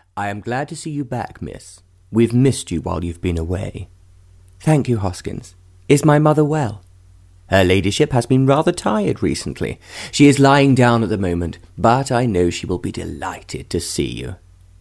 I am glad to see you back, miss. We've missed you while you've been away. Thank you, Hoskins. Is my mother well? Her ladyship has been rather tired recently. She is lying down at the moment, but I know she will be delighted to see you.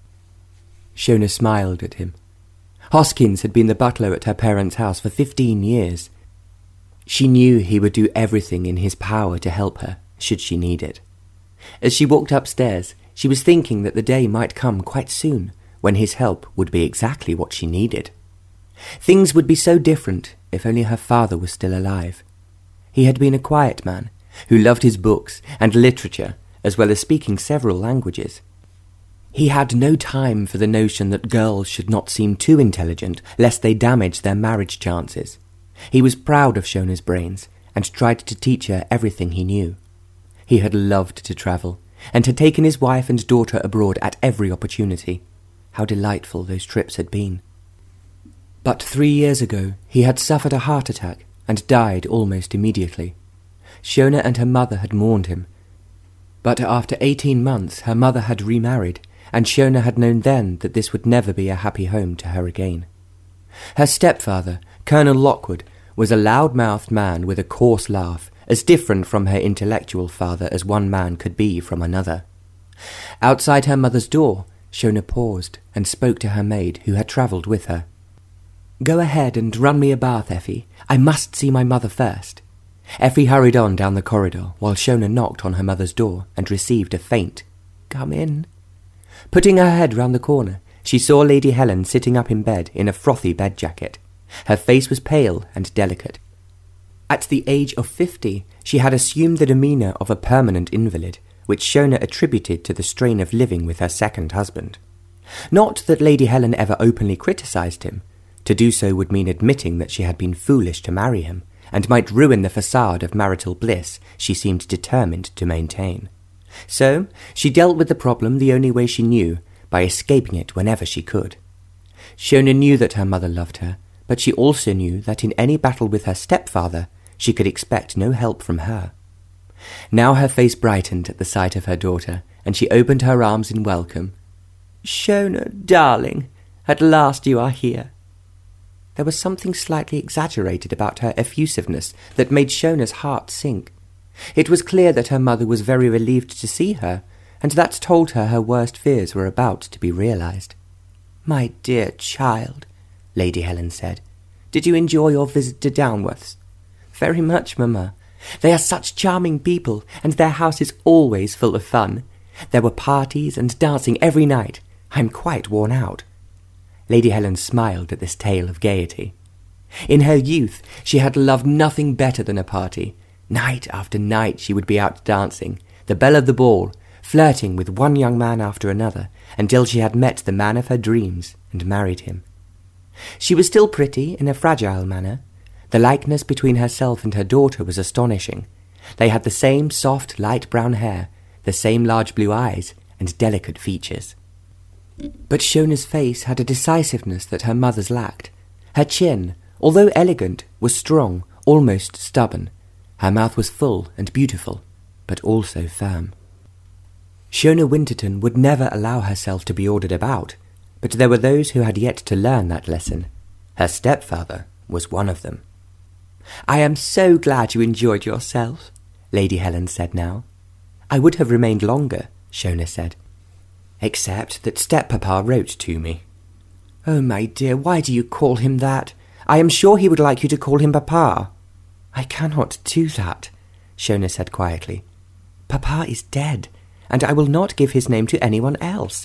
Shona smiled at him. Hoskins had been the butler at her parents' house for 15 years. She knew he would do everything in his power to help her, should she need it. As she walked upstairs, she was thinking that the day might come quite soon when his help would be exactly what she needed. Things would be so different if only her father was still alive. He had been a quiet man who loved his books and literature as well as speaking several languages. He had no time for the notion that girls should not seem too intelligent lest they damage their marriage chances. He was proud of Shona's brains and tried to teach her everything he knew. He had loved to travel and had taken his wife and daughter abroad at every opportunity. How delightful those trips had been. But 3 years ago he had suffered a heart attack and died almost immediately. Shona and her mother had mourned him. But after 18 months her mother had remarried, and Shona had known then that this would never be a happy home to her again. Her stepfather, Colonel Lockwood, was a loud-mouthed man with a coarse laugh, as different from her intellectual father as one man could be from another. Outside her mother's door, Shona paused and spoke to her maid who had travelled with her. "Go ahead and run me a bath, Effie. I must see my mother first." Effie hurried on down the corridor while Shona knocked on her mother's door and received a faint "Come in." Putting her head round the corner, she saw Lady Helen sitting up in bed in a frothy bed jacket. Her face was pale and delicate. At the age of 50, she had assumed the demeanour of a permanent invalid, which Shona attributed to the strain of living with her second husband. Not that Lady Helen ever openly criticised him. To do so would mean admitting that she had been foolish to marry him, and might ruin the facade of marital bliss she seemed determined to maintain. So she dealt with the problem the only way she knew, by escaping it whenever she could. Shona knew that her mother loved her, but she also knew that in any battle with her stepfather, she could expect no help from her. Now her face brightened at the sight of her daughter, and she opened her arms in welcome. "Shona, darling, at last you are here." There was something slightly exaggerated about her effusiveness that made Shona's heart sink. It was clear that her mother was very relieved to see her, and that told her her worst fears were about to be realized. "My dear child," Lady Helen said, "did you enjoy your visit to Downworths?" "Very much, Mamma. They are such charming people, and their house is always full of fun. There were parties and dancing every night. I'm quite worn out." Lady Helen smiled at this tale of gaiety. In her youth, she had loved nothing better than a party. Night after night she would be out dancing, the belle of the ball, flirting with one young man after another, until she had met the man of her dreams and married him. She was still pretty in a fragile manner. The likeness between herself and her daughter was astonishing. They had the same soft, light brown hair, the same large blue eyes, and delicate features. But Shona's face had a decisiveness that her mother's lacked. Her chin, although elegant, was strong, almost stubborn. Her mouth was full and beautiful, but also firm. Shona Winterton would never allow herself to be ordered about, but there were those who had yet to learn that lesson. Her stepfather was one of them. "I am so glad you enjoyed yourself," Lady Helen said now. "I would have remained longer," Shona said. "Except that step-papa wrote to me." "Oh, my dear, why do you call him that? I am sure he would like you to call him Papa." "I cannot do that," Shona said quietly. "Papa is dead, and I will not give his name to anyone else."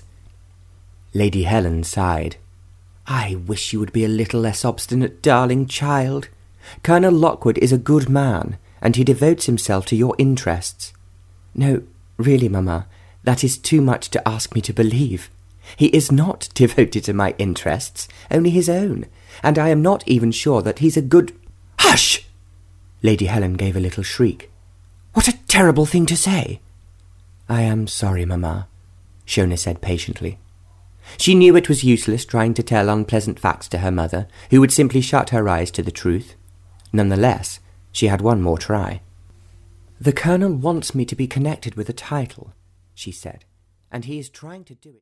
Lady Helen sighed. "I wish you would be a little less obstinate, darling child. Colonel Lockwood is a good man, and he devotes himself to your interests." "No, really, Mamma, that is too much to ask me to believe. He is not devoted to my interests, only his own, and I am not even sure that he's a good—" "Hush!" Lady Helen gave a little shriek. "What a terrible thing to say!" "I am sorry, Mamma," Shona said patiently. She knew it was useless trying to tell unpleasant facts to her mother, who would simply shut her eyes to the truth. Nonetheless, she had one more try. "The Colonel wants me to be connected with a title," she said, "and he is trying to do it."